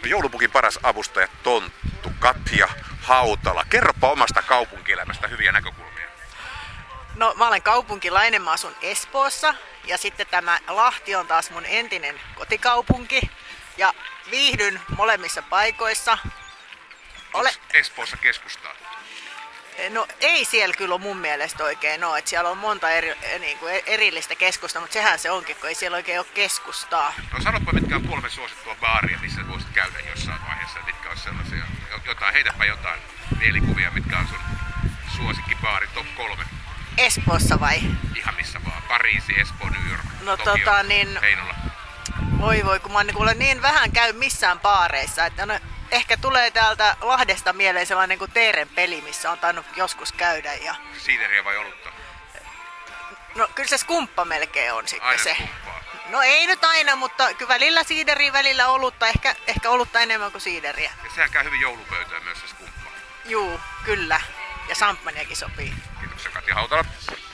Joulupukin paras avustaja tonttu Katja Hautala. Kerropa omasta kaupunkielämästä hyviä näkökulmia. No mä olen kaupunkilainen, mä asun Espoossa ja sitten tämä Lahti on taas mun entinen kotikaupunki ja viihdyn molemmissa paikoissa. Espoossa keskustaa? No ei siellä kyllä mun mielestä oikein ole, että siellä on monta erillistä keskustaa, mutta sehän se onkin, kun ei siellä oikein ole keskustaa. No sanoppa, mitkä on 3 suosittua baaria, missä voisit käydä jossain vaiheessa, mitkä on sellaisia, heitäpä jotain mielikuvia, mitkä on sun suosikkibaari top 3. Espoossa vai? Ihan missä vaan, Pariisi, Espoo, New York, No Tokio, Heinola. Voi, kun mä niin vähän käy missään baareissa, että no, ehkä tulee täältä Lahdesta mieleen sellainen kuin Teeren peli, missä on tainnut joskus käydä. Ja... Siideriä vai olutta? No kyllä se skumppa melkein on sitten aina se. Skumppaa. No ei nyt aina, mutta kyllä välillä siideriä, välillä olutta, ehkä olutta enemmän kuin siideriä. Ja sehän käy hyvin joulupöytään myös se skumppa. Juu, kyllä. Ja champagneakin sopii. Kiitoksia Katja Hautala.